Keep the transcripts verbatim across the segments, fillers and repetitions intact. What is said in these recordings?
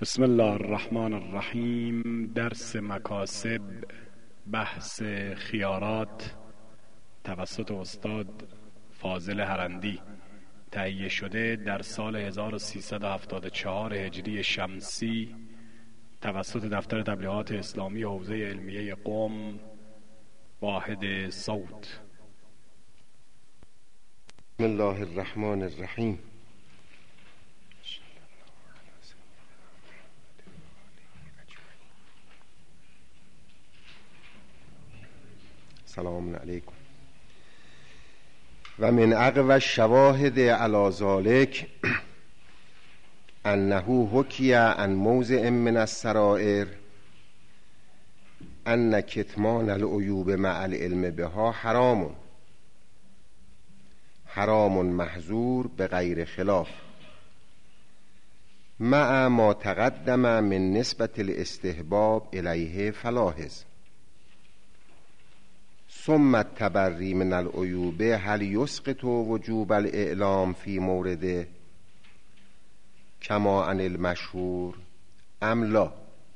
بسم الله الرحمن الرحیم. درس مکاسب، بحث خیارات توسط استاد فاضل هرندی، تهیه شده در سال هزار و سیصد و هفتاد و چهار هجری شمسی توسط دفتر تبلیغات اسلامی حوزه علمیه قم، واحد صوت. بسم الله الرحمن الرحیم. سلام علیکم. و من اقوى الشواهد على ذلك انه حكي عن موضع من السرائر ان کتمان العیوب مع العلم بها حرام حرام محظور بغیر خلاف مع ما تقدم من نسبت الاستحباب الیه فلاحظ. ثم التبری من العیوب هل یسقط وجوب الاعلام فی مورده کما عن المشهور ام لا؟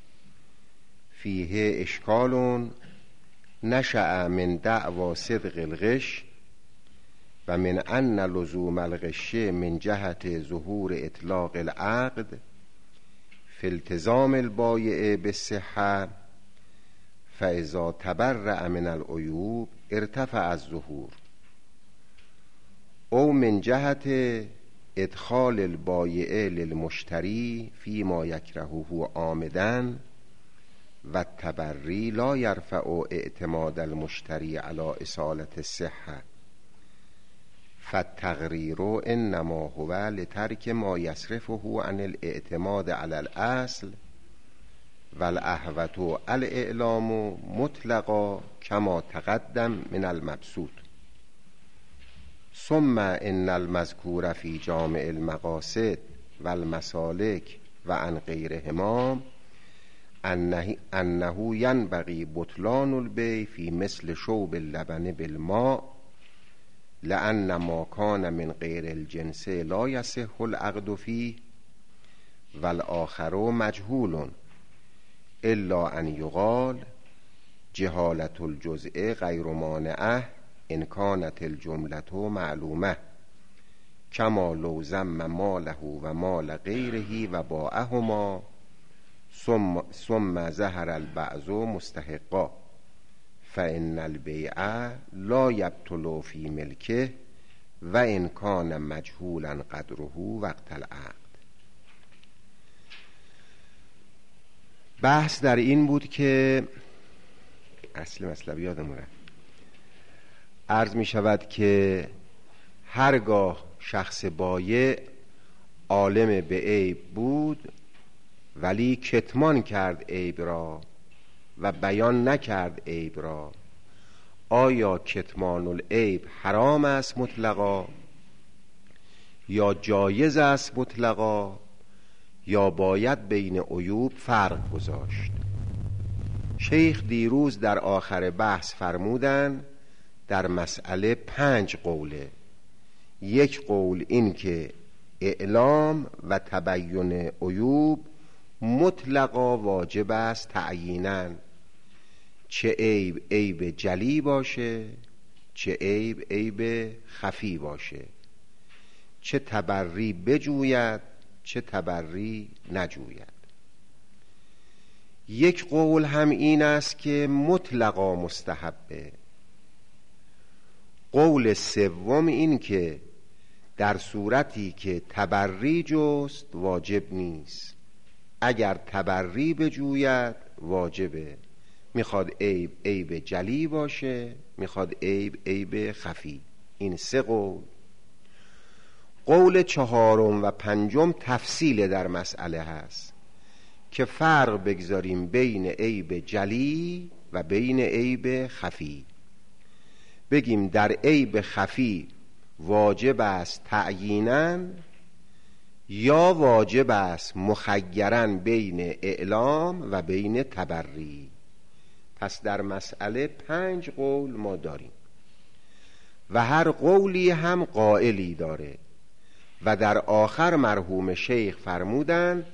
فیه اشکال نشأ من دعوی صدق الغش و من ان لزوم الغش من جهت ظهور اطلاق العقد فی التزام البایع بالصحة، فاذا تبرأ من العیوب ارتفع الظهور، او من جهت ادخال البایع للمشتری فيما یکرهه عامدا و التبری لا یرفع اعتماد المشتری على اصالة الصحة، فالتغریر انما هو لترک ما یصرفه عن الاعتماد على الاصل والاحوط الاعلام مطلقا کما تقدم من المبسوط. ثم ان المذکور فی جامع المقاصد والمسالک و عن غیرهما انه, انه ینبغی بطلان البیع فی مثل شوب اللبن بالماء لأن ما کان من غیر الجنس لا یصح العقد فیه والآخر مجهول الا ان یقال جهالت الجزء غیر مانعه ان کانت الجملة معلومه کما لو ضم ماله و مال غیره و باعهما ثم, ثم ظهر البعض مستحقا فان البیع لا یبطل فی ملکه و ان کان مجهولا قدره وقت العقد. بحث در این بود که اصل مطلب یادم رفت. عرض می شود که هرگاه شخص بایع عالم به عیب بود ولی کتمان کرد عیب را و بیان نکرد عیب را، آیا کتمان العیب حرام است مطلقا یا جایز است مطلقا یا باید بین عیوب فرق گذاشت؟ شیخ دیروز در آخر بحث فرمودن در مسئله پنج قوله. یک قول این که اعلام و تبیین عیوب مطلقا واجب است تعییناً، چه عیب عیب جلی باشه چه عیب عیب خفی باشه، چه تبری بجوید چه تبری نجوید. یک قول هم این است که مطلقا مستحبه. قول سوم این که در صورتی که تبری جست واجب نیست، اگر تبری بجوید واجبه. میخواد عیب عیب جلی باشه میخواد عیب عیب خفی. این سه قول. قول چهارم و پنجم تفصیل در مسئله هست که فرق بگذاریم بین عیب جلی و بین عیب خفی. بگیم در عیب خفی واجب است تعییناً یا واجب است مخیراً بین اعلام و بین تبری. پس در مسئله پنج قول ما داریم و هر قولی هم قائلی داره و در آخر مرحوم شیخ فرمودن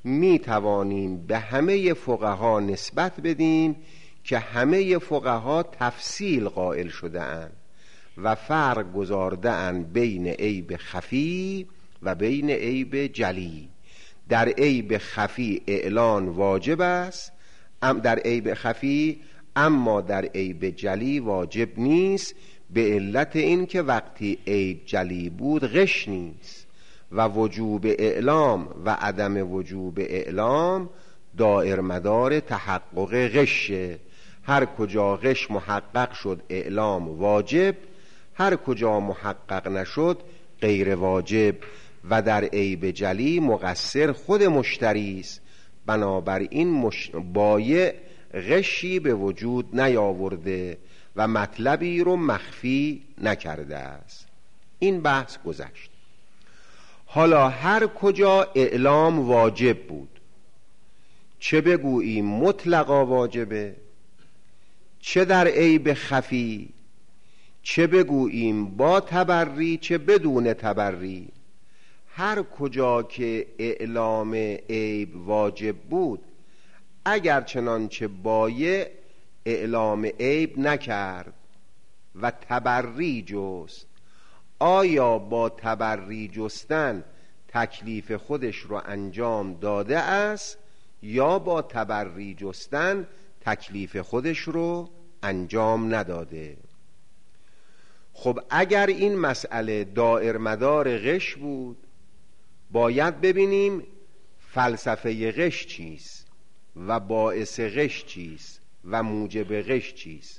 می توانیم به همه فقها نسبت بدیم که همه فقها تفصیل قائل شده اند و فرق گذارده اند بین عیب خفی و بین عیب جلی. در عیب خفی اعلان واجب است، ام در عیب خفی، اما در عیب جلی واجب نیست، به علت این که وقتی عیب جلی بود غش نیست و وجوب اعلام و عدم وجوب اعلام دائر مدار تحقق غشه. هر کجا غش محقق شد اعلام واجب، هر کجا محقق نشد غیر واجب و در عیب جلی مقصر خود مشتری است. بنابراین مش... بایع غشی به وجود نیاورده و مطلبی رو مخفی نکرده است. این بحث گذشت. حالا هر کجا اعلام واجب بود، چه بگوییم مطلقا واجبه، چه در عیب خفی، چه بگوییم با تبری چه بدون تبری، هر کجا که اعلام عیب واجب بود، اگر چنانچه بایع اعلام عیب نکرد و تبری جست، آیا با تبری جستن تکلیف خودش رو انجام داده است یا با تبری جستن تکلیف خودش رو انجام نداده؟ خب اگر این مسئله دائر مدار غش بود، باید ببینیم فلسفه غش چیست و باعث غش چیست و موجب غش چیست.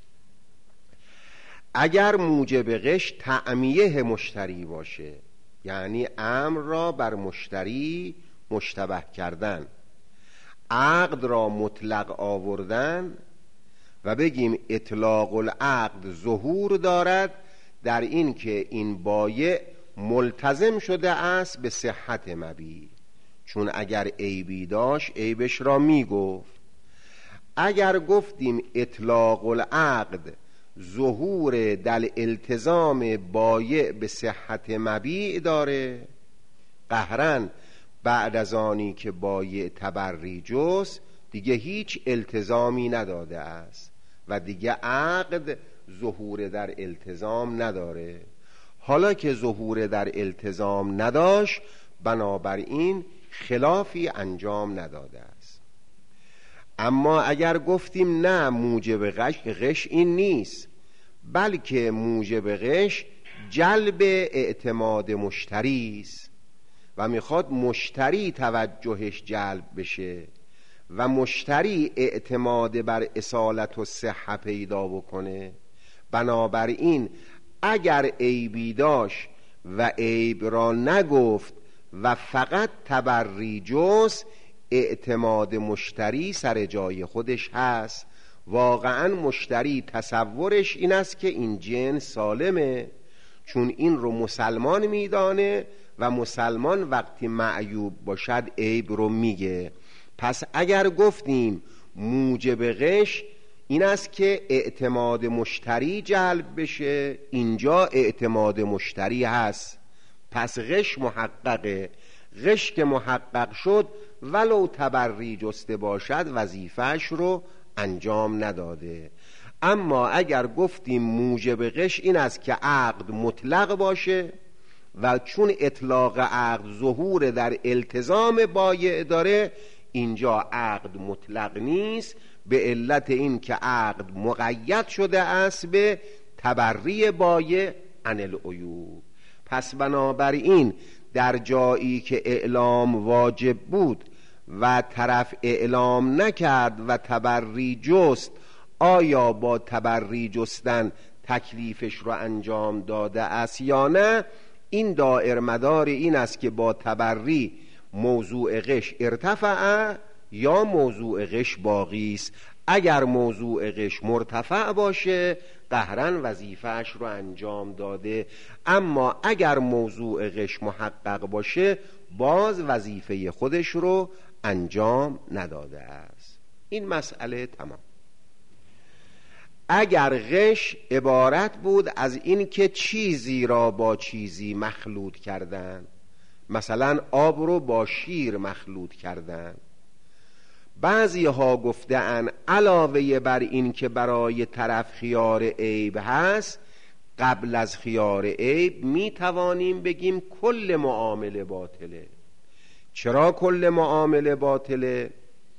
اگر موجب غش تعمیه مشتری باشه، یعنی امر را بر مشتری مشتبه کردن، عقد را مطلق آوردن و بگیم اطلاق العقد ظهور دارد در این که این بایع ملتزم شده است به صحت مبیع، چون اگر عیبی داشت عیبش را می گفت. اگر گفتیم اطلاق العقد ظهور در التزام بایع به صحت مبیع داره، قهرن بعد از آنی که بایع تبری جست دیگه هیچ التزامی نداده است و دیگه عقد ظهور در التزام نداره. حالا که ظهور در التزام نداشت، بنابراین خلافی انجام نداده است. اما اگر گفتیم نه، موجب غش غش این نیست، بلکه موجب غش جلب اعتماد مشتری است و میخواد مشتری توجهش جلب بشه و مشتری اعتماد بر اصالت و صحت پیدا بکنه. بنابراین اگر عیبی داشت و عیب را نگفت و فقط تبری جست، اعتماد مشتری سر جای خودش هست. واقعا مشتری تصورش این است که این جنس سالمه، چون این رو مسلمان میدانه و مسلمان وقتی معیوب باشد عیب رو میگه. پس اگر گفتیم موجب غش این است که اعتماد مشتری جلب بشه، اینجا اعتماد مشتری هست، پس غش محققه. غش که محقق شد ولو تبری جسته باشد وظیفه‌اش رو انجام نداده. اما اگر گفتیم موجب غش این است که عقد مطلق باشه و چون اطلاق عقد ظهور در التزام بایع داره، اینجا عقد مطلق نیست، به علت این که عقد مقید شده است به تبری بایع عن العیوب. پس بنابراین در جایی که اعلام واجب بود و طرف اعلام نکرد و تبری جست، آیا با تبری جستن تکلیفش رو انجام داده است یا نه؟ این دائر مدار این است که با تبری موضوع غش ارتفع یا موضوع غش باقی است. اگر موضوع غش مرتفع باشه قهرن وظیفه‌اش رو انجام داده، اما اگر موضوع غش محقق باشه باز وظیفه خودش رو انجام نداده است. این مسئله تمام. اگر غش عبارت بود از این که چیزی را با چیزی مخلوط کردن، مثلا آب رو با شیر مخلوط کردن، بعضی ها گفتن علاوه بر این که برای طرف خیار عیب هست، قبل از خیار عیب می توانیم بگیم کل معامله باطله. چرا کل معامله باطله؟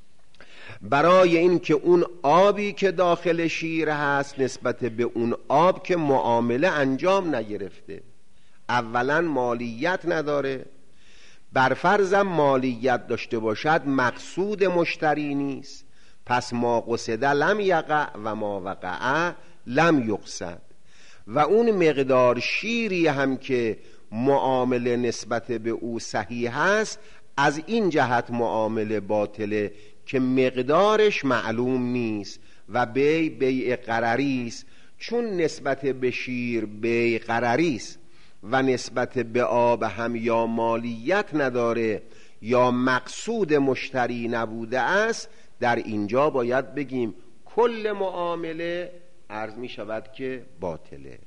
برای این که اون آبی که داخل شیر هست نسبت به اون آب که معامله انجام نگرفته، اولا مالیت نداره، بر فرضم مالیت داشته باشد مقصود مشتری نیست، پس ما قصد لم یقع و ما وقع لم یقصد. و اون مقدار شیری هم که معامله نسبت به او صحیح هست، از این جهت معامله باطله که مقدارش معلوم نیست و بی بیع قراری است. چون نسبت به شیر بیع قراری است و نسبت به آب هم یا مالیت نداره یا مقصود مشتری نبوده است، در اینجا باید بگیم کل معامله عرض می شود که باطله.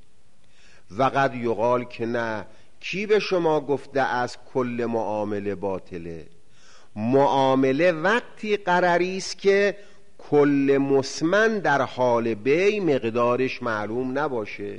و قد یقال که نه، کی به شما گفته از کل معامله باطله؟ معامله وقتی قراری است که کل مسمن در حال بیع مقدارش معلوم نباشه.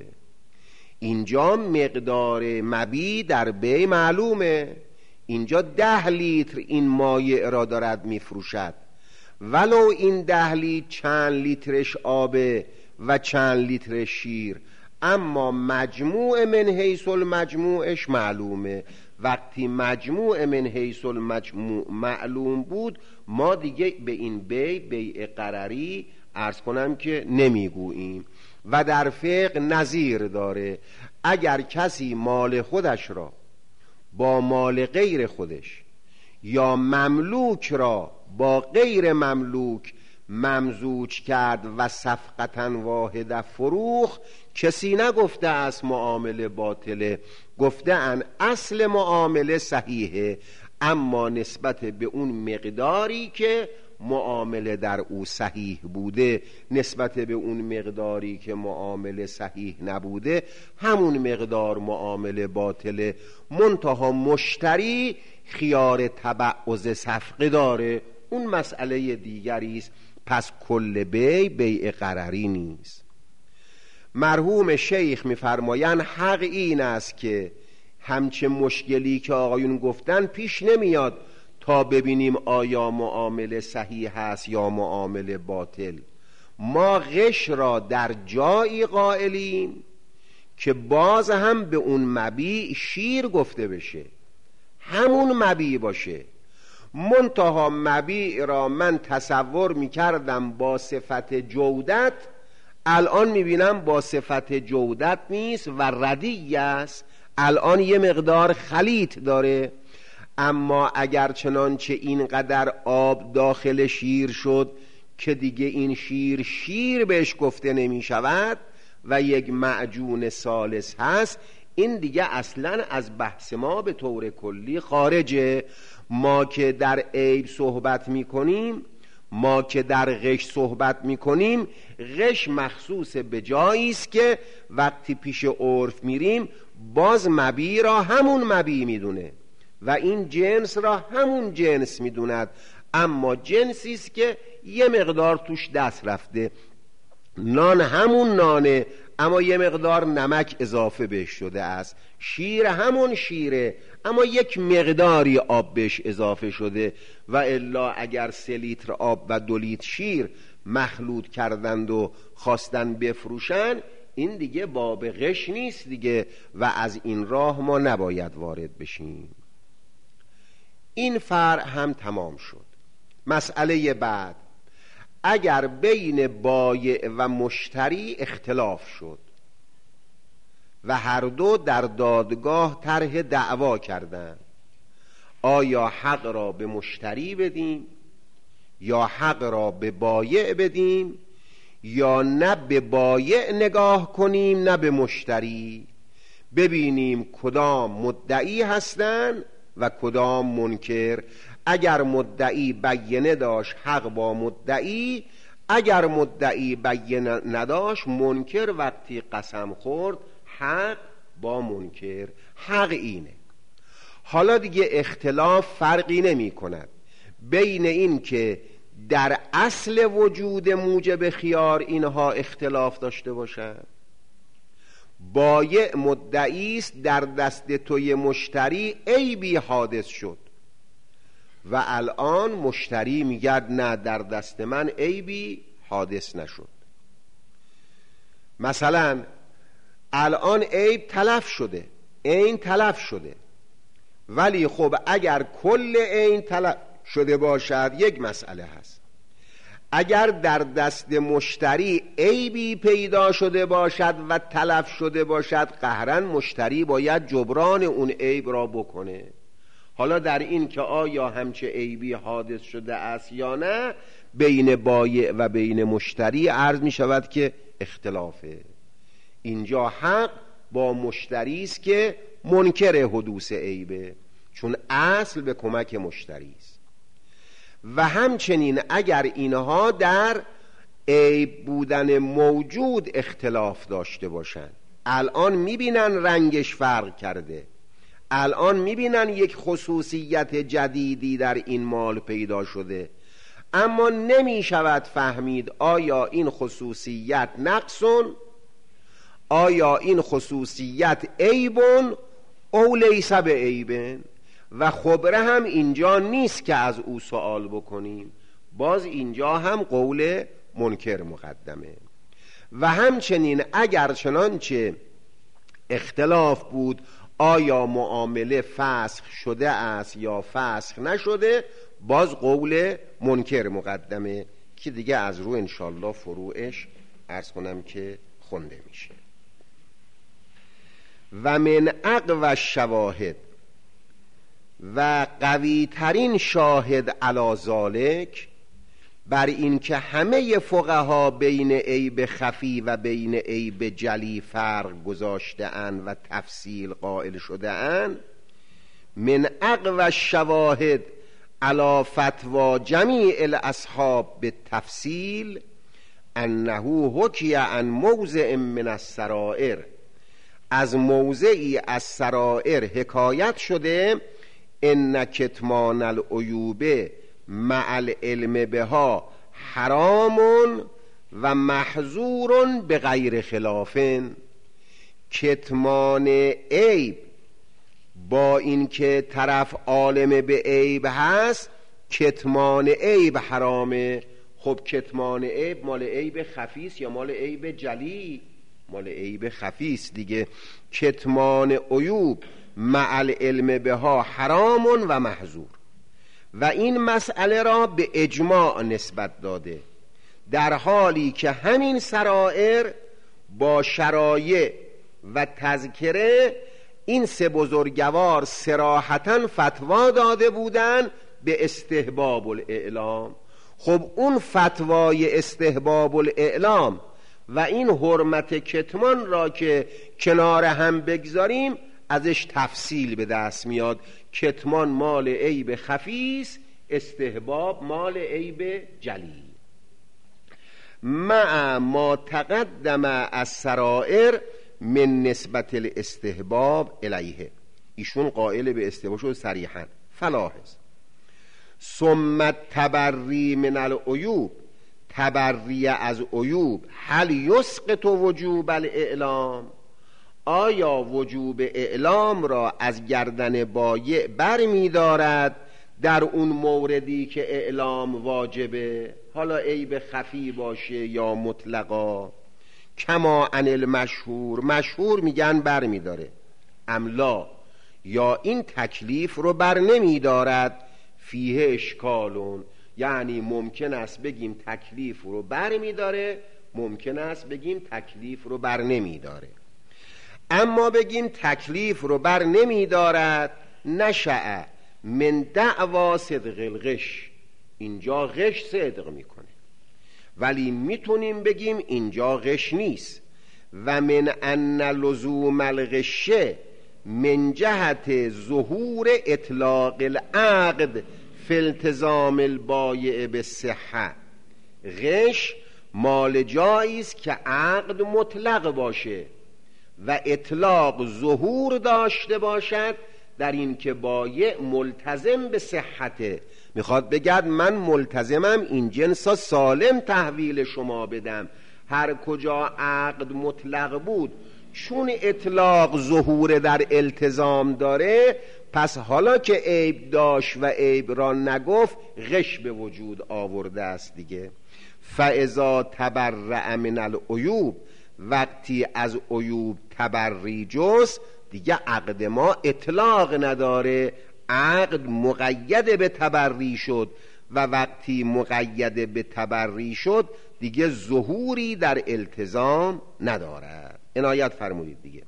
اینجا مقدار مبیع در بیع معلومه، اینجا ده لیتر این مایع را دارد میفروشد، ولو این ده لیتر چند لیترش آبه و چند لیتر شیر، اما مجموع من حیث المجموعش معلومه. وقتی مجموع من حیث المجموع معلوم بود، ما دیگه به این بیع بیع قراری عرض کنم که نمیگوییم. و در فقه نظیر داره، اگر کسی مال خودش را با مال غیر خودش یا مملوک را با غیر مملوک ممزوج کرد و صفقتاً واحده فروخ، کسی نگفته است معامله باطله، گفته ان اصل معامله صحیحه، اما نسبت به اون مقداری که معامله در او صحیح بوده، نسبت به اون مقداری که معامله صحیح نبوده، همون مقدار معامله باطله. منتها مشتری خیار تبعض صفقه داره، اون مسئله دیگری است. پس کل بیع بیع قراری نیست. مرحوم شیخ می‌فرمایند حق این است که همچه مشکلی که آقایون گفتن پیش نمیاد تا ببینیم آیا معامله صحیح هست یا معامله باطل. ما غش را در جایی قائلیم که باز هم به اون مبیع شیر گفته بشه، همون مبیع باشه، منتها مبیع را من تصور میکردم با صفت جودت، الان میبینم با صفت جودت نیست و ردیع است، الان یه مقدار خلیط داره. اما اگر چنانچه اینقدر آب داخل شیر شد که دیگه این شیر شیر بهش گفته نمی شود و یک معجون ثالث هست، این دیگه اصلا از بحث ما به طور کلی خارجه. ما که در عیب صحبت می کنیم، ما که در غش صحبت می کنیم، غش مخصوص به جایی است که وقتی پیش عرف میریم باز مبیع را همون مبیع میدونه و این جنس را همون جنس میدوند، اما جنسی است که یه مقدار توش دست رفته. نان همون نانه اما یه مقدار نمک اضافه بهش شده است، شیر همون شیره اما یک مقداری آب بهش اضافه شده. و الا اگر سه لیتر آب و دو لیتر شیر مخلوط کردند و خواستن بفروشن، این دیگه باب غش نیست دیگه و از این راه ما نباید وارد بشیم. این فرع هم تمام شد. مسئله بعد، اگر بین بایع و مشتری اختلاف شد و هر دو در دادگاه طرح دعوا کردند، آیا حق را به مشتری بدیم یا حق را به بایع بدیم، یا نه به بایع نگاه کنیم نه به مشتری، ببینیم کدام مدعی هستند و کدام منکر. اگر مدعی بینه داشت حق با مدعی، اگر مدعی بینه نداشت منکر وقتی قسم خورد حق با منکر. حق اینه. حالا دیگه اختلاف فرقی نمی کند بین این که در اصل وجود موجب خیار اینها اختلاف داشته باشند. بایع مدعی است در دست توی مشتری عیبی حادث شد و الان مشتری میگه نه، در دست من عیبی حادث نشد. مثلا الان عیب تلف شده، عین تلف شده، ولی خب اگر کل عین تلف شده باشد یک مسئله هست. اگر در دست مشتری عیبی پیدا شده باشد و تلف شده باشد، قهراً مشتری باید جبران اون عیب را بکنه. حالا در این که آیا همچه عیبی حادث شده است یا نه، بین بایع و بین مشتری عرض می شود که اختلافه. اینجا حق با مشتری است که منکر حدوث عیبه، چون اصل به کمک مشتری است. و همچنین اگر اینها در عیب بودن موجود اختلاف داشته باشند، الان میبینن رنگش فرق کرده، الان میبینن یک خصوصیت جدیدی در این مال پیدا شده، اما نمیشود فهمید آیا این خصوصیت نقصون، آیا این خصوصیت عیبون او لیس به عیبن. و خبره هم اینجا نیست که از او سوال بکنیم، باز اینجا هم قول منکر مقدمه. و همچنین اگر چنانچه اختلاف بود آیا معامله فسخ شده است یا فسخ نشده، باز قول منکر مقدمه که دیگه از رو انشالله فروعش عرض کنم که خونده میشه. و من اقوى الشواهد، و قوی ترین شاهد علی ذالک، بر این که همه فقها بین عیب خفی و بین عیب جلی فرق گذاشته اند و تفصیل قائل شده اند، من اقوى الشواهد علی فتوی جمیع الاصحاب بالتفصیل انه حکی عن موضع من السرائر، از موضعی از سرائر حکایت شده ان کتمان العیوب مع العلم بها حرام و محظور به غیر خلاف. کتمان عیب با اینکه طرف عالم به عیب هست، کتمان عیب حرامه. خب کتمان عیب مال عیب خفیست یا مال عیب جلی؟ مال عیب خفیست دیگه. کتمان عیوب مع العلم بها حرام و محظور، و این مسئله را به اجماع نسبت داده، در حالی که همین سرائر با شرایع و تذکره این سه بزرگوار صراحتاً فتوا داده بودند به استحباب الاعلام. خب اون فتوای استحباب الاعلام و این حرمت کتمان را که کنار هم بگذاریم، ازش تفصیل به دست میاد. کتمان مال عیب خفیس، استحباب مال عیب جلی. مع ما تقدم از سرائر من نسبت الاستحباب الیه، ایشون قائل به استحباب شد صریحا. فلاحظ ثم تبری من العیوب، تبری از عیوب، هل یسقط وجوب الاعلام، آیا وجوب اعلام را از گردن بایع بر می دارد در اون موردی که اعلام واجبه، حالا عیب خفی باشه یا مطلقا؟ کما عن المشهور، مشهور میگن بر می داره. املا، یا این تکلیف رو بر نمی دارد. فیه اشکالون، یعنی ممکن است بگیم تکلیف رو بر می داره، ممکن است بگیم تکلیف رو بر نمی داره. اما بگیم تکلیف رو بر نمی دارد، نشأ من دعوا صدق الغش، اینجا غش صدق میکنه، ولی میتونیم بگیم اینجا غش نیست. و من ان لزوم الغش من جهت ظهور اطلاق العقد فی التزام البایع بالصحه، غش مال جایی است که عقد مطلق باشه و اطلاق ظهور داشته باشد در این که بایع ملتزم به صحته، میخواد بگد من ملتزمم این جنس ها سالم تحویل شما بدم. هر کجا عقد مطلق بود، چون اطلاق ظهور در التزام داره، پس حالا که عیب داشت و عیب را نگفت، غش به وجود آورده است دیگه. فاذا تبرأ من العیوب، وقتی از عیوب تبری جست، دیگه عقد ما اطلاق نداره، عقد مقید به تبری شد و وقتی مقید به تبری شد دیگه ظهوری در التزام ندارد. عنایت فرمودید دیگه.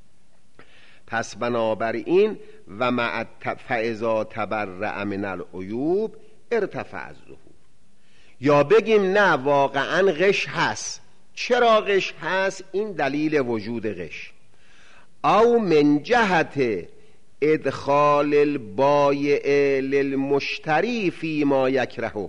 پس بنابراین و مع فاذا تبرأ من العیوب ارتفع الظهور. یا بگیم نه، واقعا غش هست. چرا غش هست؟ این دلیل وجود غش. او من جهت ادخال البایع للمشتری فی ما یکرهه،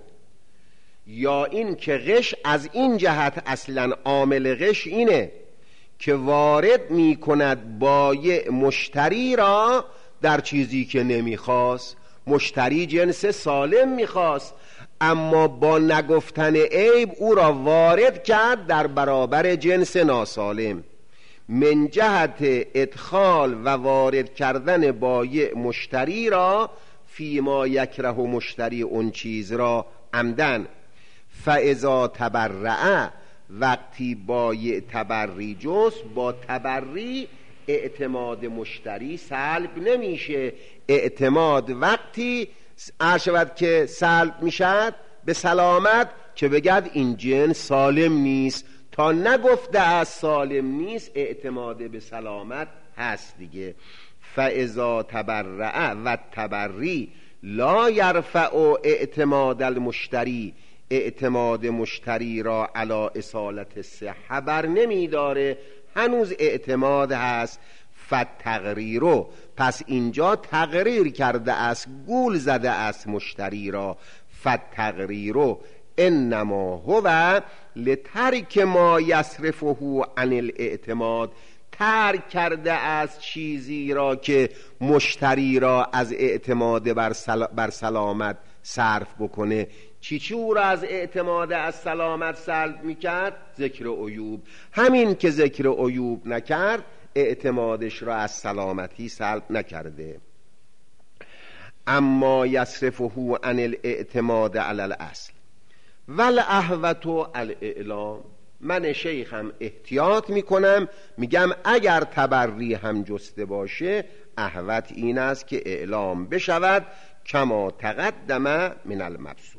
یا این که غش از این جهت، اصلا عامل غش اینه که وارد می کند بایع مشتری را در چیزی که نمیخواست. مشتری جنس سالم میخواست، اما با نگفتن عیب او را وارد کرد در برابر جنس ناسالم. من جهت ادخال و وارد کردن بایع مشتری را فیما یکره مشتری اون چیز را عمدن. فاذا تبرأ، وقتی بایع تبری جست، با تبری اعتماد مشتری سلب نمیشه. اعتماد وقتی عرشود که سلب میشد به سلامت که بگد این جنس سالم نیست، تا نگفته از سالم نیست اعتماد به سلامت هست دیگه. فاذا تبرأ و تبری لا یرفع اعتماد المشتری، اعتماد مشتری را علی اصالت صحه بر نمی داره، هنوز اعتماد هست. فتغریرو، پس اینجا تقریر کرده است، گول زده است مشتری را. فتغریرو انما هو لترک ما یصرفه عن الاعتماد، ترک کرده از چیزی را که مشتری را از اعتماد بر, سل... بر سلامت صرف بکنه. چی چی او را از اعتماد از سلامت سلب میکرد؟ ذکر عیوب. همین که ذکر عیوب نکرد اعتمادش را از سلامتی سلب نکرده. اما یصرفه عن الاعتماد علی الاصل والاحوط الاعلام. من شیخم احتیاط میکنم، میگم اگر تبری هم جسته باشه، احوط این است که اعلام بشود، کما تقدم من المبسوط.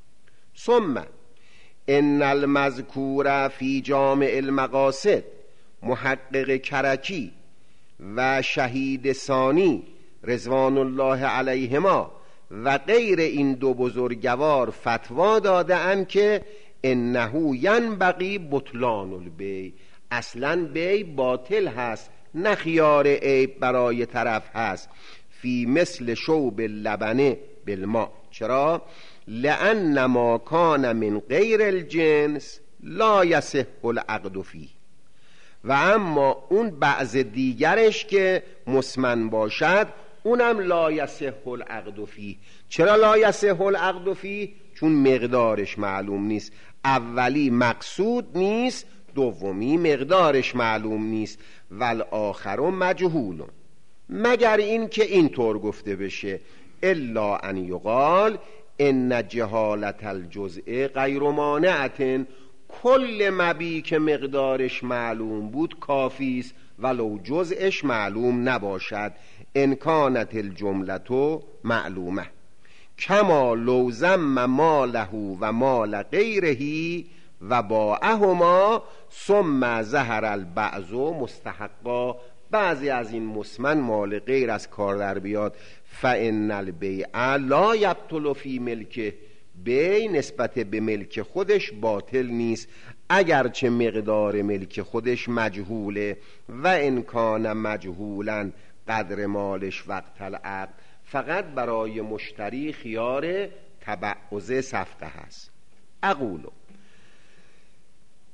ثم ان المذکور فی جامع المقاصد، محقق کرکی و شهید ثانی رضوان الله علیهما و غیر این دو بزرگوار فتوا داده اند که انه ینبغی بطلان البیع، اصلا بیع باطل هست، نه خیار عیب برای طرف هست. فی مثل شوب اللبنه بالماء. چرا؟ لأن ما کان من غیر الجنس لا یصح العقد فیه. و اما اون بعض دیگرش که مسمن باشد، اونم لا یصح العقد فیه. چرا لا یصح العقد فیه؟ چون مقدارش معلوم نیست. اولی مقصود نیست، دومی مقدارش معلوم نیست. والآخر مجهول، مگر این که اینطور گفته بشه الا ان یقال ان جهالت الجزء غیر مانعة، کل مبی که مقدارش معلوم بود کافی است ولو جزءش معلوم نباشد. ان کانت الجملة معلومه کما لو ضم ماله و مال غیره و باعهما ثم ظهر البعض مستحقا. بعضی از این مسمن مال غیر از کار در بیاد. فان البیع لا یبطل فی ملکه، بیع نسبت به ملک خودش باطل نیست اگرچه مقدار ملک خودش مجهوله. و ان کان مجهولا قدر مالش وقت العقد، فقط برای مشتری خیار تبعض صفقه هست. اقولو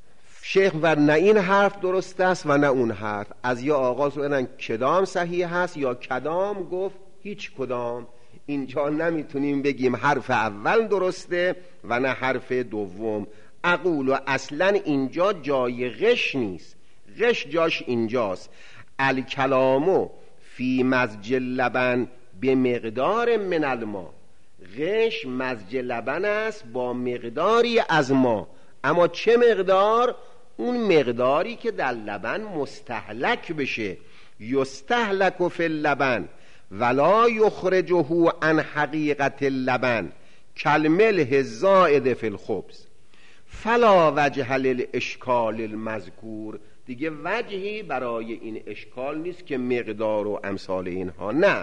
شیخ و نه این حرف درست است و نه اون حرف. از یا آغاز کردن کدام صحیح هست یا کدام، گفت هیچ کدام. اینجا نمیتونیم بگیم حرف اول درسته و نه حرف دوم. اقول و اصلا اینجا جای غش نیست، غش جاش اینجاست. الکلامو فی مزج لبن به مقدار من الماء، غش مزج لبن است با مقداری از ما. اما چه مقدار؟ اون مقداری که در لبن مستهلک بشه. یستهلک فی اللبن ولا یخرجه عن حقیقت اللبن کالملح الزائد فی الخبز فلا وجه للاشکال المذکور. دیگه وجهی برای این اشکال نیست که مقدار و امثال اینها. نه.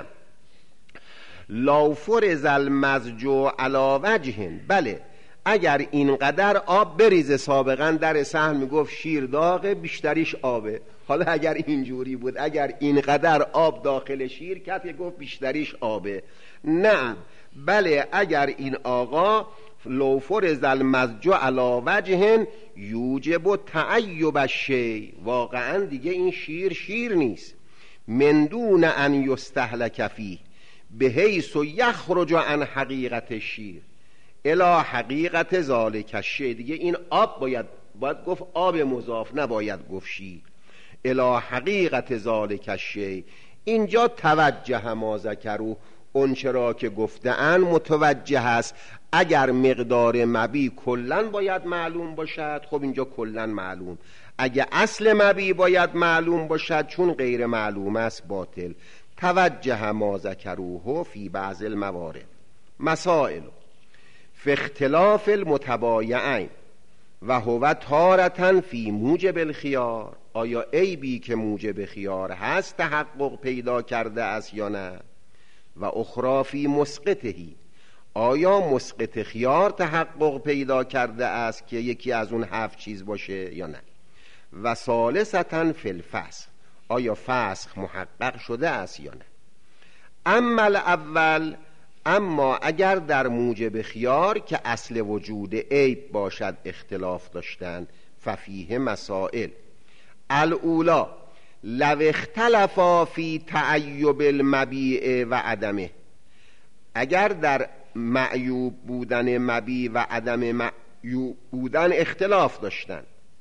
لو فرض المزج علی وجه، بله اگر اینقدر آب بریزه، سابقا در صحن میگفت شیر داغه بیشتریش آبه، حالا اگر اینجوری بود، اگر اینقدر آب داخل شیر کرد گفت بیشتریش آبه. نه، بله اگر این آقا لو فرض المزج علی وجه یوجب تعیب الشیء، واقعا دیگه این شیر شیر نیست. من دون ان یستهلک فیه بحیث یخرج عن حقیقت الشیر الی حقیقت ذالک الشیء. دیگه این آب باید باید گفت آب مضاف، نباید گفت شیر. الی حقیقت ذالک الشیء. اینجا توجه ما ذکروا، اون چرا که گفته‌اند متوجه است. اگر مقدار مبی کلن باید معلوم باشد، خب اینجا کلن معلوم. اگه اصل مبی باید معلوم باشد، چون غیر معلوم است باطل. توجه ما ذکروه فی بعض الموارد. مسائل فی اختلاف المتبایعین و هو تارة فی موجب الخیار. آیا عیبی که موجب خیار هست تحقق پیدا کرده است یا نه؟ و اخری فی مسقطهی، آیا مسقط خیار تحقق پیدا کرده است که یکی از اون هفت چیز باشه یا نه؟ و ثالثة فی الفسخ، آیا فسخ محقق شده است یا نه؟ اما الاول، اما اگر در موجب خیار که اصل وجود عیب باشد اختلاف داشتند، ففیه مسائل. الاولا لو اختلفا فی تعیب المبیع و عدمه، اگر در معیوب بودن مبیع و عدم معیوب بودن اختلاف داشتن،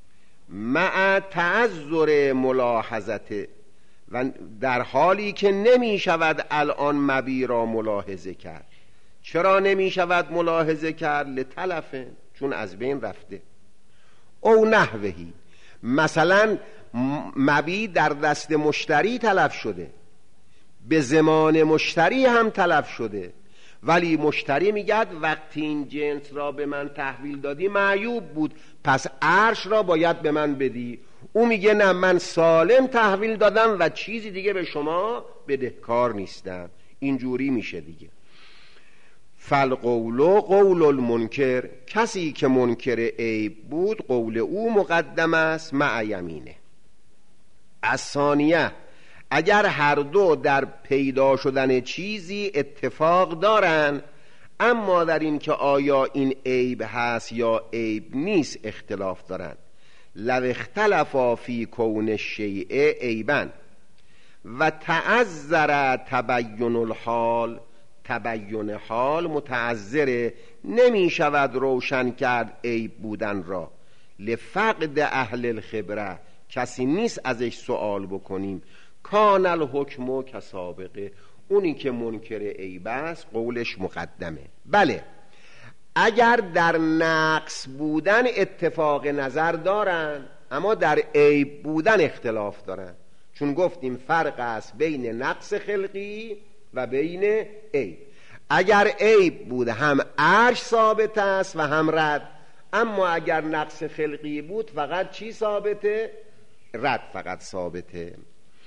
مع تعذر ملاحظته، و در حالی که نمی شود الان مبیع را ملاحظه کرد. چرا نمی شود ملاحظه کرد؟ لتلفه، چون از بین رفته. او نحوهی، مثلا مبیع در دست مشتری تلف شده، به زمان مشتری هم تلف شده، ولی مشتری میگد وقتی این جنس را به من تحویل دادی معیوب بود، پس عرش را باید به من بدی. او میگه نه، من سالم تحویل دادم و چیزی دیگه به شما بدهکار نیستم. اینجوری میشه دیگه. فالقول قول المنکر، کسی که منکر عیب بود قول او مقدم است مع یمینه. الثانیه، اگر هر دو در پیدا شدن چیزی اتفاق دارن، اما در این که آیا این عیب هست یا عیب نیست اختلاف دارن. لو اختلفا فی کون الشیء عیبا و تعذر تبین الحال، تبین حال متعذره، نمی شود روشن کرد عیب بودن را. لفقد اهل الخبره، کسی نیست ازش سوال بکنیم. کان الحکم کسابقه، اونی که منکر عیب است قولش مقدمه. بله اگر در نقص بودن اتفاق نظر دارن، اما در عیب بودن اختلاف دارن، چون گفتیم فرق است بین نقص خلقی و بین عیب. اگر عیب بود هم عرش ثابت است و هم رد، اما اگر نقص خلقی بود فقط چی ثابته؟ رد فقط ثابته.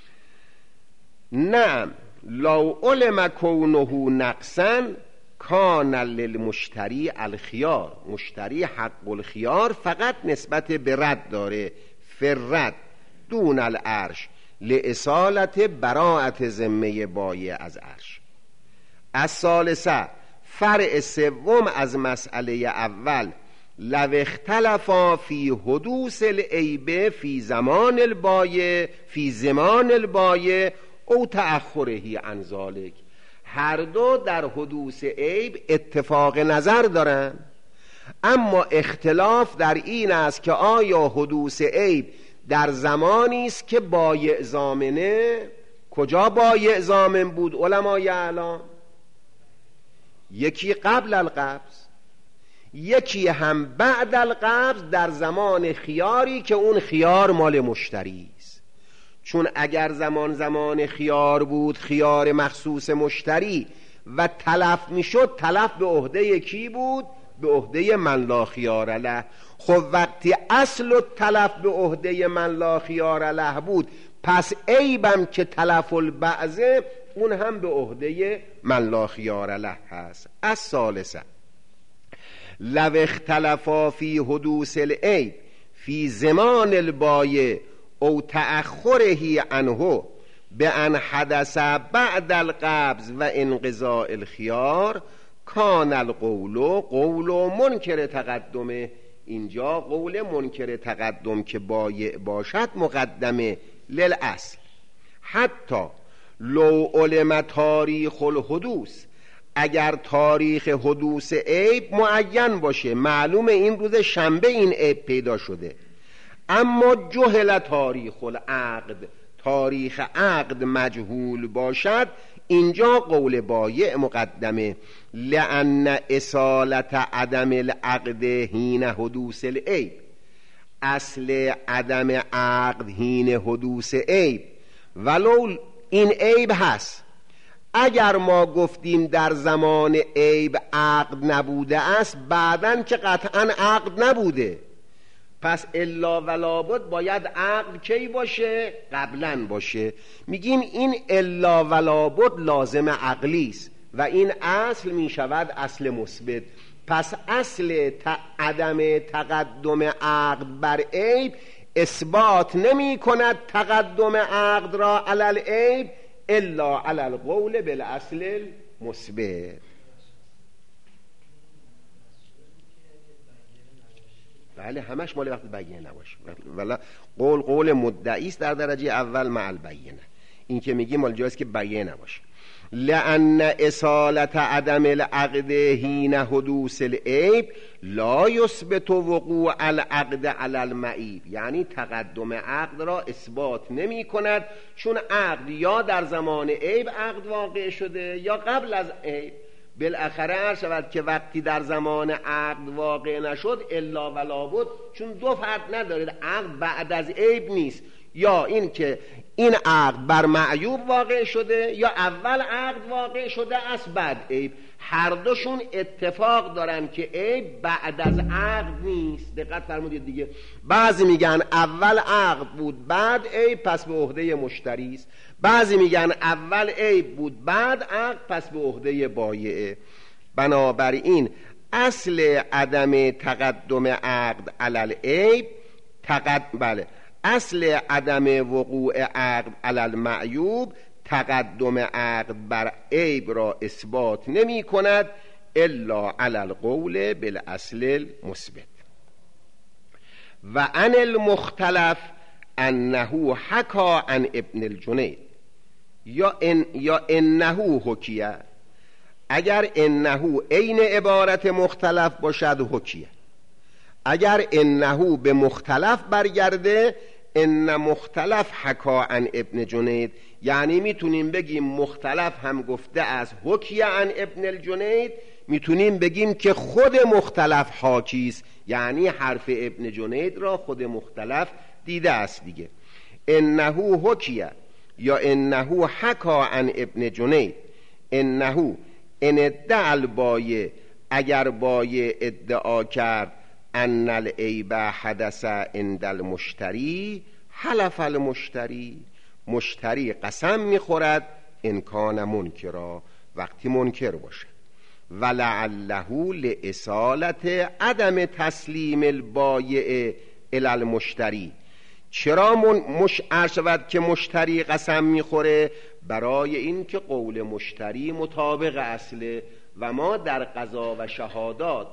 نعم لو علم کونه نقصا کان للمشتری الخيار، مشتری حق الخيار فقط نسبت به رد داره، فرد دون العرش لإصالت براءت ذمه بایع از عرش. از ثالثه، فرع سوم از مسئله اول لو اختلفا فی حدوث العیب فی زمان البایع فی زمان البایع او تأخره عن ذلک، هر دو در حدوث عیب اتفاق نظر دارن، اما اختلاف در این است که آیا حدوث عیب در زمانی است که بایع ضامنه. کجا بایع ضامن بود علمای اعلام؟ یکی قبل القبض، یکی هم بعد القبض در زمان خیاری که اون خیار مال مشتری است. چون اگر زمان زمان خیار بود، خیار مخصوص مشتری، و تلف میشد، تلف به عهده کی بود؟ به عهده من لا خیار له. خب وقتی اصل و تلف به عهده من لا خیار له بود، پس عیبم که تلف البعضه اون هم به عهده من لا خیار له هست. از ثالثه لو اختلفا فی حدوث العیب فی زمان البایع او تأخره عنه بأن حدث بعد القبض و انقضاء الخیار کان القول قول منکر تقدمه. اینجا قول منکر تقدم که بایع باشد مقدمه للاصل. حتی لو علم تاریخ الحدوث، اگر تاریخ حدوث عیب معین باشه، معلوم این روز شنبه این عیب پیدا شده، اما جهل تاریخ العقد، تاریخ عقد مجهول باشد، اینجا قول بایع مقدمه. لأن اصالت عدم العقد حین حدوث العیب، اصل عدم عقد حین حدوث عیب ولو این عیب هست. اگر ما گفتیم در زمان عیب عقد نبوده است، بعدن که قطعا عقد نبوده، پس الا ولا بد باید عقد کی باشه؟ قبلا باشه. میگیم این الا ولا بد لازم عقلی است و این اصل میشود اصل مثبت. پس اصل عدم تقدم عقد بر عیب اثبات نمی کند تقدم عقد را علی العیب الا علی القول بالاصل المثبت. بله همش مال وقت بیینه نباشه، ولی قول قول مدعی است در درجه اول مع البینه. این که میگیم مال جاست که بیینه نباشه. لأن اصالت عدم العقد حین حدوث العیب لا یثبت وقوع العقد علی المعیب، یعنی تقدم عقد را اثبات نمی کند، چون عقد یا در زمان عیب عقد واقع شده یا قبل از عیب. بالاخره عرض شود که وقتی در زمان عقد واقع نشد الا ولا بد، چون دو فرق ندارد، عقد بعد از عیب نیست، یا این که این عقد بر معیوب واقع شده یا اول عقد واقع شده است بعد عیب. هر دوشون اتفاق دارن که عیب بعد از عقد نیست. دقت فرمودید دیگه، بعضی میگن اول عقد بود بعد عیب پس به عهده مشتری است، بعضی میگن اول عیب بود بعد عقد پس به عهده بایعه. بنابراین اصل عدم تقدم عقد علی العیب تقد... بله اصل عدم وقوع عقد علی المعیوب تقدم عقد بر عیب را اثبات نمی کند الا علی القول بالاصل المثبت. و عن المختلف انه حکا عن ابن الجنید یا ان یا انه حکیه. اگر انه عین عبارت مختلف باشد حکیه، اگر انه به مختلف برگرده ان مختلف حکا عن ابن جنید، یعنی میتونیم بگیم مختلف هم گفته از حکیه عن ابن الجنید، میتونیم بگیم که خود مختلف حاکی است، یعنی حرف ابن جنید را خود مختلف دیده است دیگه. انه حکیه یا انه حکا عن ابن جنید، انه ان ادعا البایع، اگر بایع ادعا کرد ان العیب حدث عند المشتری حلف المشتری، مشتری قسم میخورد ان کان منکرا، وقتی منکر باشه. ولعله لاصالت عدم تسلیم البایع الی المشتری. چرا مش شود که مشتری قسم میخوره؟ برای این که قول مشتری مطابق اصله و ما در قضا و شهادات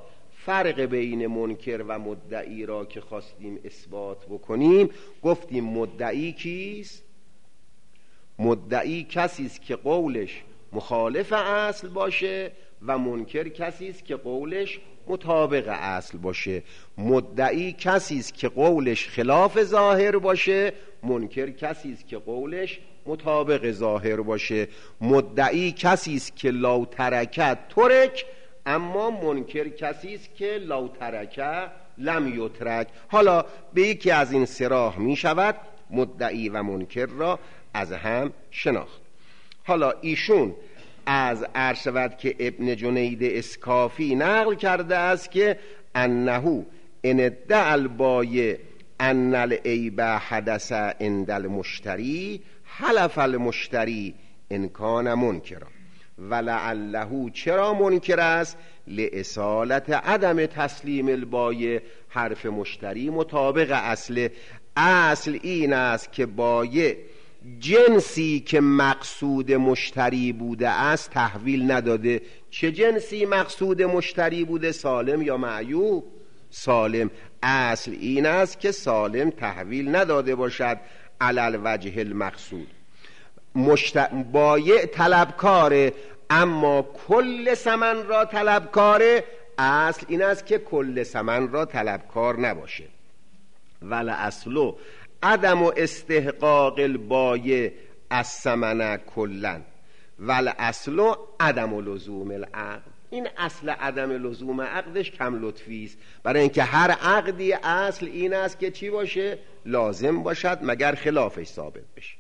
فرق بین منکر و مدعی را که خواستیم اثبات بکنیم، گفتیم مدعی کیست؟ مدعی کسی است که قولش مخالف اصل باشه و منکر کسی است که قولش مطابق اصل باشه. مدعی کسی است که قولش خلاف ظاهر باشه، منکر کسی است که قولش مطابق ظاهر باشه. مدعی کسی است که لو ترکت ترک، اما منکر کسی است که لو ترکت لم یترک. حالا به یکی از این سه راه می شود مدعی و منکر را از هم شناخت. حالا ایشون از عرض شود که ابن جنید اسکافی نقل کرده است که انهو ان ادعى البایع ان العیب حدث عند المشتری حلف المشتری ان کان منکرا ولعله. چرا منکر است؟ لاصالت عدم تسلیم البایع. حرف مشتری مطابق اصل. اصل این است که بایع جنسی که مقصود مشتری بوده است تحویل نداده. چه جنسی مقصود مشتری بوده؟ سالم یا معیوب؟ سالم. اصل این است که سالم تحویل نداده باشد علی الوجه المقصود. مشت... بایع طلبکاره اما کل ثمن را طلبکاره. اصل این است که کل ثمن را طلبکار نباشه. ول اصلو عدم استحقاق البایع الثمن کلا ول اصلو عدم لزوم العقد. این اصل عدم لزوم عقدش کم لطفی است، برای اینکه هر عقدی اصل این است که چی باشه؟ لازم باشد مگر خلافش ثابت بشه.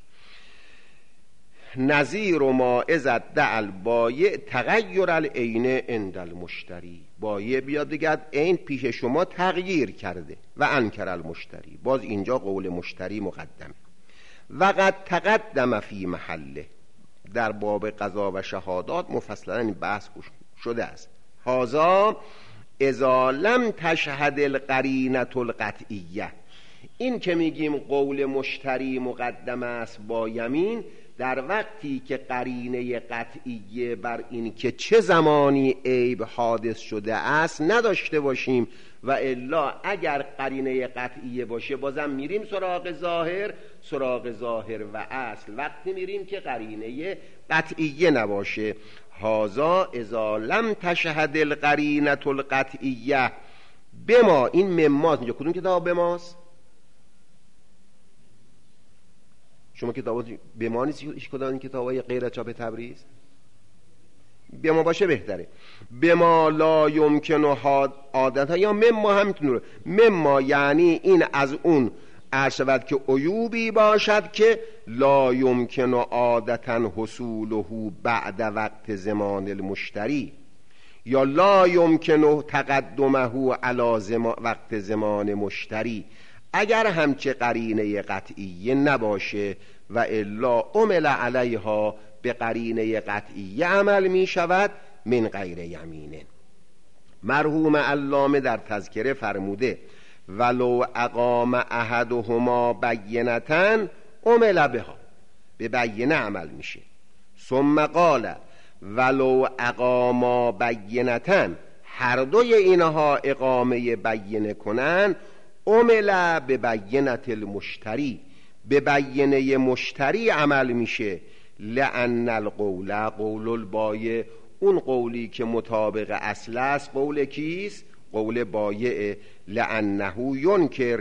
نظیر ما اذا ادعى البایع تغیر العین عند المشتری. بایع بیاد دیگه عین پیش شما تغییر کرده و انکر المشتری، باز اینجا قول مشتری مقدم. وقد تقدم فی محله. در باب قضا و شهادات مفصلا این بحث شده است. هذا اذا لم تشهد القرینة القطعیه. این که میگیم قول مشتری مقدم است با یمین، در وقتی که قرینه قطعیه بر این که چه زمانی عیب حادث شده است نداشته باشیم، و الا اگر قرینه قطعیه باشه بازم میریم سراغ ظاهر. سراغ ظاهر و اصل وقتی میریم که قرینه قطعیه نباشه. هذا اذا لم تشهد القرینة القطعیه بما. این مماست. اینجا کدوم کتاب بماست؟ شما کتاب به ما نیست؟ هیچ کدام این کتابای غیر چاپ تبریز به ما باشه بهتره. به ما لا یمکن عادتا، یا مما هم میتونه. مما یعنی این از اون ارشد که عیوبی باشد که لا یمکن عادتا حصوله بعد وقت زمان المشتری، یا لا یمکن تقدمه علی زمان وقت زمان مشتری. اگر همچه قرینه قطعیه نباشه و الا عمل علیها، به قرینه قطعیه عمل می شود من غیر یمینه. مرحوم علامه در تذکره فرموده ولو اقام احدهما بینتن عمل بها، به بینه عمل میشه. ثم قال ولو اقاما بینتن، هر دوی اینها اقامه بینه کنن، عمل به بینت المشتری، به بینه مشتری عمل میشه. لأن القول قول البایع، اون قولی که مطابق اصل است قول کیست؟ قول بایع. لأنه ینکر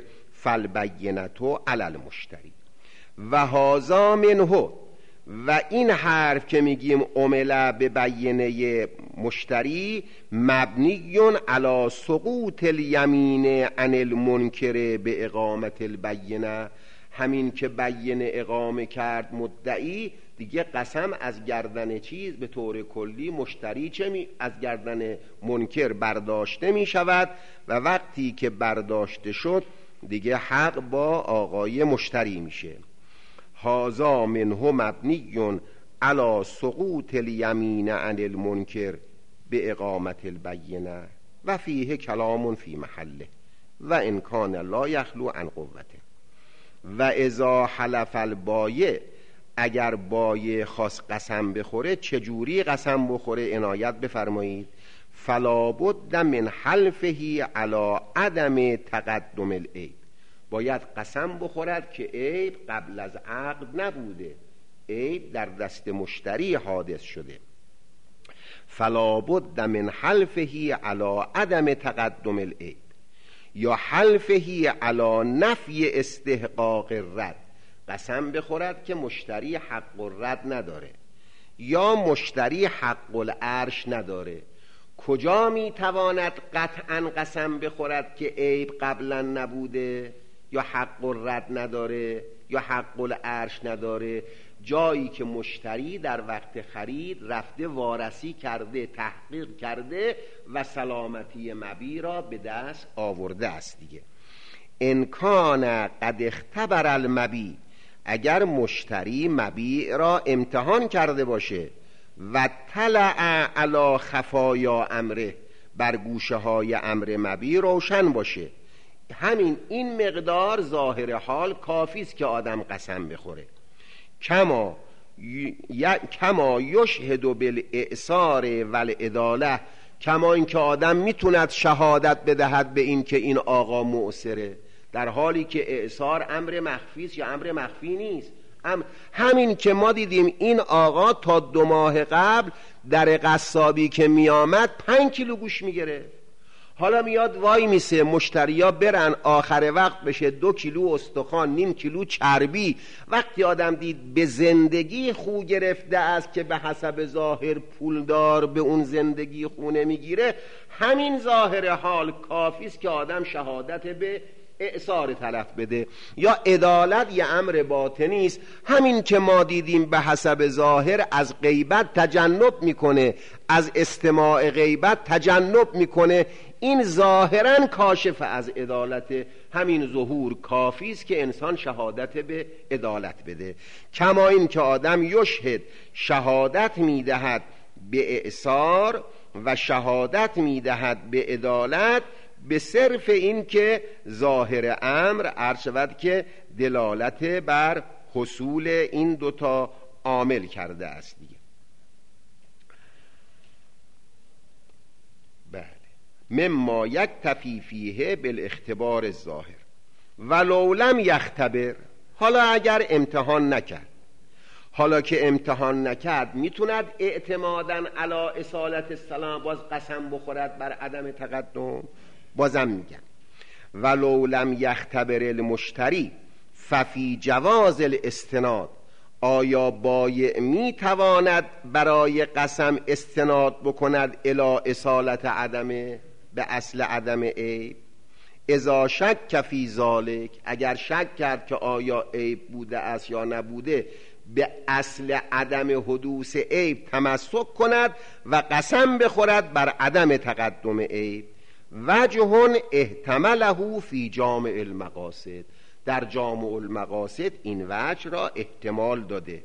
فالبینة علی المشتری و هذا منه. و این حرف که میگیم عمل به بینه مشتری مبنی علی سقوط الیمین عن المنکر به اقامت البینه. همین که بینه اقامه کرد مدعی، دیگه قسم از گردن چیز به طور کلی مشتری چه می از گردن منکر برداشته می شود، و وقتی که برداشته شد دیگه حق با آقای مشتری میشه. هذا منه مبنی علی سقوط الیمین عن المنکر به اقامت البینه و فیه کلام فی محله و ان کان لا یخلو عن قوته. و اذا حلف البایع، اگر بایع خواست قسم بخوره چجوری قسم بخوره عنایت بفرمایید. فلا بد من حلفه علی عدم تقدم العیب، باید قسم بخورد که عیب قبل از عقد نبوده، عیب در دست مشتری حادث شده. فلا بد من حلفه علی عدم تقدم العیب یا حلفه علی نفی استحقاق الرد، قسم بخورد که مشتری حق الرد نداره یا مشتری حق العرش نداره. کجا میتواند قطعا قسم بخورد که عیب قبلا نبوده یا حق الرد نداره یا حق العرش نداره؟ جایی که مشتری در وقت خرید رفته وارسی کرده، تحقیق کرده و سلامتی مبیع را به دست آورده است دیگه. ان کان قد اختبر المبیع، اگر مشتری مبیع را امتحان کرده باشه و طلع علی خفایا امره، بر گوشه های امر مبیع روشن باشه، همین این مقدار ظاهر حال کافی است که آدم قسم بخوره. کما ی... کما یشهد بالاعصار والعداله، کما اینکه آدم میتوند شهادت بدهد به این که این آقا معسره، در حالی که اعصار امر مخفی است یا امر مخفی نیست. هم همین که ما دیدیم این آقا تا دو ماه قبل در قصابی که میآمد پنج کیلو گوش میگیره، حالا میاد وای میسه مشتریا برن آخر وقت بشه دو کیلو استخوان، نیم کیلو چربی. وقتی آدم دید به زندگی خو گرفته است که به حسب ظاهر پولدار به اون زندگی خونه میگیره، همین ظاهر حال کافی است که آدم شهادت به اعصار طرف بده. یا عدالت یه امر باطنی است، همین که ما دیدیم به حسب ظاهر از غیبت تجنب میکنه، از استماع غیبت تجنب میکنه، این ظاهرا کاشف از عدالت. همین ظهور کافی است که انسان شهادت به عدالت بده. کما این که آدم یشهد، شهادت میدهد به اعصار و شهادت میدهد به عدالت، به صرف این که ظاهر امر عرض شود که دلالت بر حصول این دوتا عامل کرده است دیگه. بله، مما یکتفی فیه بالاختبار الظاهر ولو لم یختبر، حالا اگر امتحان نکرد، حالا که امتحان نکرد میتوند اعتمادا علی اصالت السلام باز قسم بخورد بر عدم تقدم؟ بازم میگن ولو لم یختبر المشتری ففی جواز الاستناد، آیا بایع میتواند برای قسم استناد بکند الی اصالت عدم، به اصل عدم عیب؟ اذا شک فی ذالک، اگر شک کرد که آیا عیب بوده است یا نبوده، به اصل عدم حدوث عیب تمسک کند و قسم بخورد بر عدم تقدم عیب. وجه احتمله فی جامع المقاصد، در جامع المقاصد این وجه را احتمال داده.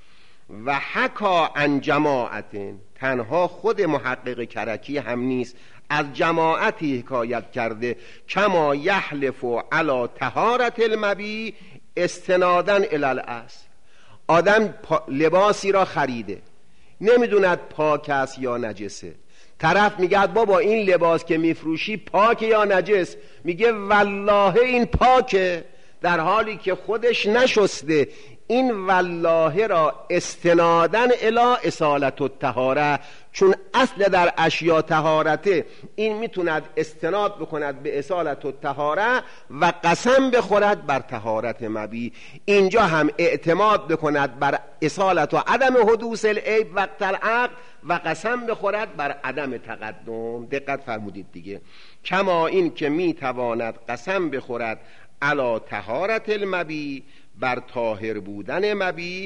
و حکا عن جماعت، تنها خود محقق کرکی هم نیست، از جماعتی حکایت کرده، کما یحلف علی طهارت المبیع استنادا الی الاصل. آدم لباسی را خریده، نمیدوند پاک است یا نجسه، طرف میگه بابا این لباس که میفروشی پاکه یا نجس؟ میگه والله این پاکه، در حالی که خودش نشسته. این والله را استنادن الی اصالت الطهاره، چون اصل در اشیا طهارته، این میتوند استناد بکند به اصالت الطهاره و قسم بخورد بر طهارت مبیع. اینجا هم اعتماد بکند بر اصالت و عدم حدوث العیب وقت العقد و قسم بخورد بر عدم تقدم. دقت فرمودید دیگه. کما این که میتواند قسم بخورد علی طهارت المبیع، بر طاهر بودن مبیع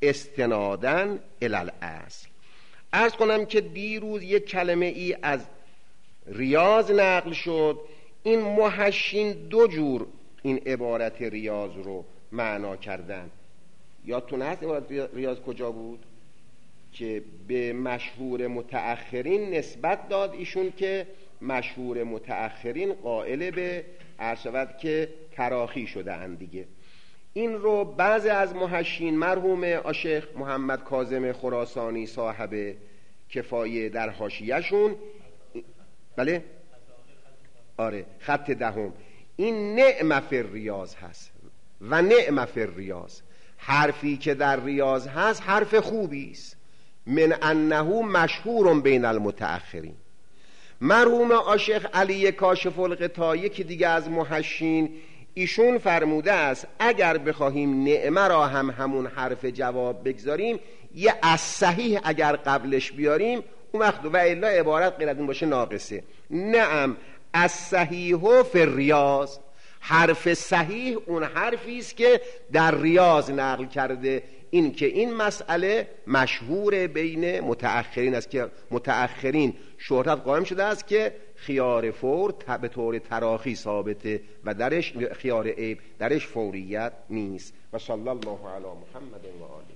استنادن الی الاصل. عرض کنم که دیروز یک کلمه ای از ریاض نقل شد. این محشین دو جور این عبارت ریاض رو معنا کردن. یادتون هست عبارت ریاض کجا بود؟ که به مشهور متأخرین نسبت داد ایشون که مشهور متأخرین قائل به عرض شود که تراخی شده اند دیگه. این رو بعضی از محشین مرحوم آشیخ محمد کاظم خراسانی صاحب کفایه در حاشیه‌شون بله آره خط دهم. این نعم فی الریاض هست و نعم فی الریاض، حرفی که در ریاض هست حرف خوبی است. من انه مشهور بین المتأخرین. مرحوم عاشق علی کاشف الغطا، یکی دیگه از محشین، ایشون فرموده است اگر بخواهیم نعمه را هم همون حرف جواب بگذاریم، یه از صحیح اگر قبلش بیاریم اون وقت و الا عبارت غیر از این باشه ناقصه. نعم از صحیح فی الریاض، حرف صحیح اون حرفی است که در ریاض نقل کرده. این که این مسئله مشهور بین متأخرین است که متأخرین شهرت قائم شده است که خیار فور به طور تراخی ثابته و درش خیار عیب درش فوریت نیست. و صلی الله علی محمد و آله.